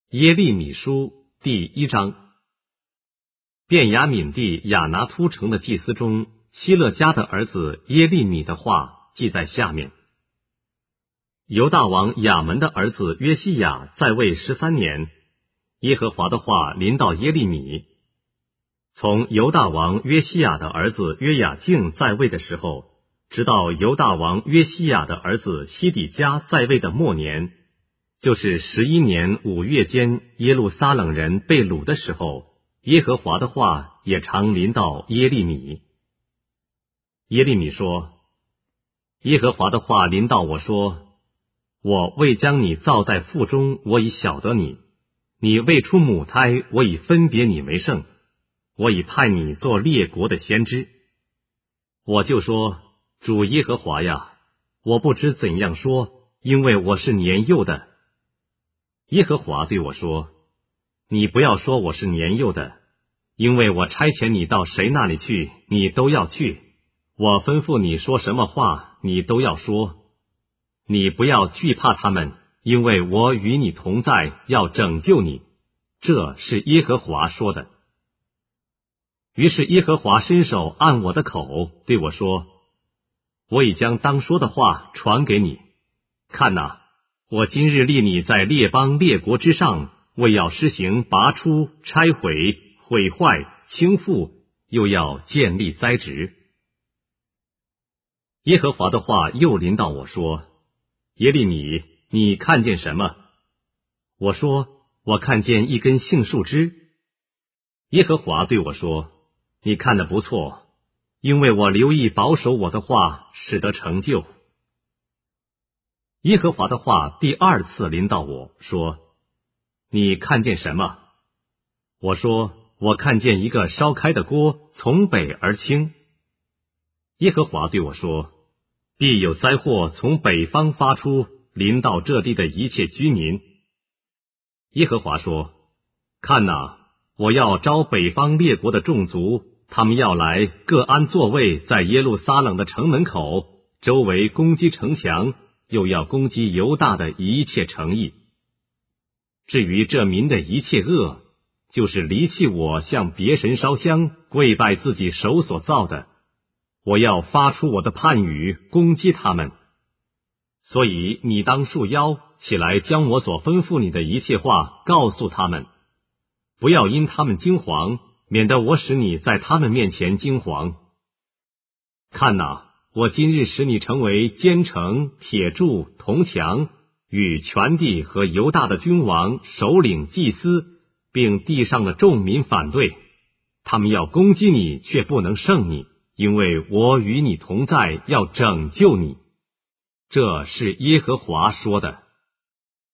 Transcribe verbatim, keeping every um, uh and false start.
耶利米书第一章。便雅悯地亚拿突城的祭司中，希勒家的儿子耶利米的话记在下面。犹大王亚门的儿子约西亚在位十三年，耶和华的话临到耶利米。从犹大王约西亚的儿子约雅敬在位的时候，直到犹大王约西亚的儿子西底家在位的末年，就是十一年五月间，耶路撒冷人被掳的时候，耶和华的话也常临到耶利米。耶利米说：耶和华的话临到我说，我未将你造在腹中，我已晓得你；你未出母胎，我已分别你为圣；我已派你做列国的先知。我就说：主耶和华呀，我不知怎样说，因为我是年幼的。耶和华对我说：你不要说我是年幼的，因为我差遣你到谁那里去，你都要去；我吩咐你说什么话，你都要说。你不要惧怕他们，因为我与你同在，要拯救你。这是耶和华说的。于是耶和华伸手按我的口，对我说：我已将当说的话传给你。看哪，我今日立你在列邦列国之上，为要施行拔出、拆毁、毁坏、倾覆，又要建立栽植。耶和华的话又临到我说：耶利米，你看见什么？我说：我看见一根杏树枝。耶和华对我说：你看得不错，因为我留意保守我的话，使得成就。耶和华的话第二次临到我说：你看见什么？我说：我看见一个烧开的锅从北而倾。耶和华对我说：必有灾祸从北方发出，临到这地的一切居民。耶和华说：看哪，我要招北方列国的众族，他们要来各安座位，在耶路撒冷的城门口，周围攻击城墙，又要攻击犹大的一切城邑。至于这民的一切恶，就是离弃我，向别神烧香，跪拜自己手所造的，我要发出我的判语，攻击他们。所以你当束腰起来，将我所吩咐你的一切话告诉他们，不要因他们惊惶，免得我使你在他们面前惊惶。看哪，我今日使你成为坚城、铁柱、铜墙，与全地和犹大的君王、首领、祭司，并地上的众民反对。他们要攻击你，却不能胜你，因为我与你同在，要拯救你。这是耶和华说的。